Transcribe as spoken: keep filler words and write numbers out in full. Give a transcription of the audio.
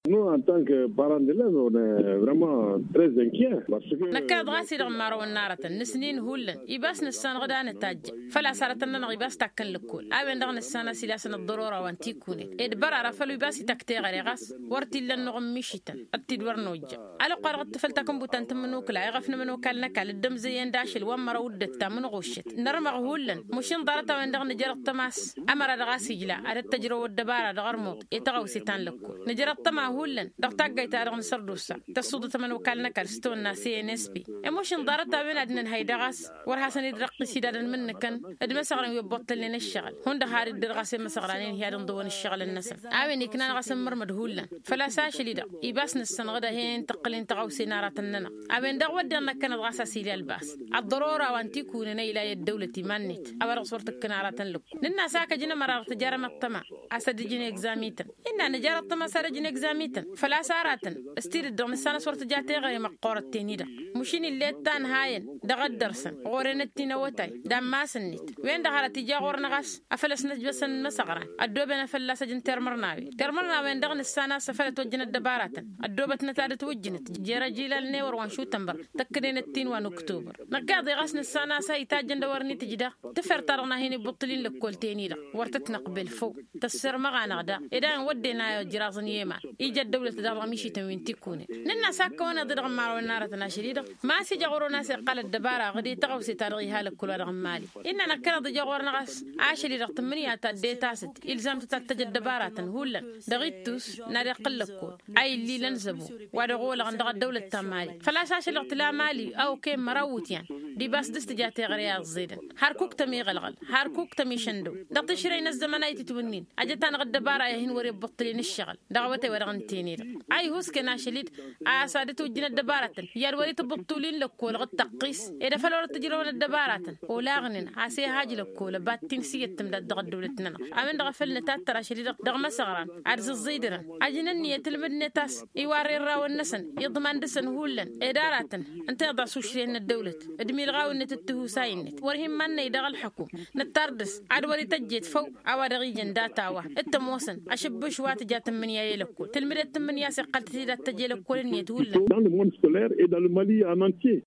Nous, en tant que parents d'élèves, on est vraiment très inquiets. نكاد غاسي رغم رو النارة نسنين هولن يباس نسان غدان التاج فلا صارت لنا يباس تاكن لكل أبين دغن السنة سلاسن الضرورة وانتيكوني إدبر عرفلو يباس تكتي غريغاس ورتي لنا غمشيتن التدور نوجا على قرغت تفلتكم بوتان تمنو كلا يغفن منو كالنك على الدم زين داش الومر ودت من غشت نرمغ هولن مشين ضرطة وين دغن جرت تماس أمر غاسي جلا على التجربة والدبارة دغرموت يتغو ستان لكل نجرت تما هولن دغتاق يتارغن سردوسا تسود تمنو كالنك الستون ناسي نسبي emotion ضربتها بين أدنى هيدغاس ورحسن يدرق سيداد من كان أدمسغرن يبطل لنا الشغل هون ده هارد درغاس مسغرانين هي ضمن الشغل النسف عاوني كنا نغسم مرمد هولا فلا ساش ليدا يباسن السنغدا هين تقلين تغوسي نارة الننا عاون ده ودنا كان غاسا سيلي الباس الضرورة وانتي كوننا إلى الدولة منت أبرق صورتك نارة لك لنا ساكا جنا مرار تجارة مقتمع أسد جنا إكزاميتا إننا نجارة تما سارة جنا إكزاميتا فلا سارة استير الدوم السنة صورت جاتي غير مقورة تينيدا مشين اللي تان هاين دغد درسن غورنتي نوتاي دما سنيت وين دغرا تيجا غورنغاس افلس نجبسن مسغران الدوبنا فلاس جن ترمرناوي ترمرنا وين دغن السنه سفلت وجن الدبارات الدوبت نتادت وجنت جيرا جيلال نيور وان شو تنبر تكدين التين وان اكتوبر نقاضي غسن السنه ساي تاجن دورني تجدا تفر ترنا هيني بطلين لكل تيني دا ورتت نقبل فوق تسر مغانا دا اذا ودينا جرازن يما يجا الدوله تدار مشي تمين تكوني ننا ساكونا ضد مارو النار تناشريده ما سيجا غورو ناس قال الدبارة غدي تغوسي تاريخها لكل رقم مالي إننا كنا ضد جوار نغاس عاشري رقم مني أتدي تاسد إلزام تتجد الدبارة هولا دغيتوس نادي قلكو أي اللي لنزبو ودغول عند الدولة التمالي فلا شاش الاقتلاع مالي أو كيم مروت يعني دي بس دستجاتي غرياض زيدا هاركوك تمي غلغل هاركوك تمي شندو دغت شرينا الزمن أي تتونين أجتان غد الدبارة يهين وري بطلين الشغل دغوتي ورغنتيني أي هوس كنا شليد أسادتو جنا الدبارة يا وري تبطلين لكل غد تقيس إذا فلورت تجرون الدبارات ولاغنن عسي هاجي لكل باتين سيتم دغ دولتنا أمن دغ فلنا تاترا شديد دغ مسغران عرز الزيدرن أجنني يتلمد نتاس يواري الراو النسن يضمن دسن هولن إدارات أنت يضع سوشيين الدولة ادمي الغاو إن تتهو ساينت ورهم من يدغ الحكم نتردس عدوري تجيت فوق عوارغي جنداتاوا التموسن أشبش وات جات من يلكو تلمد من ياسق قلت تجي لكل نيت هولن dans le monde scolaire et dans le Mali en entier.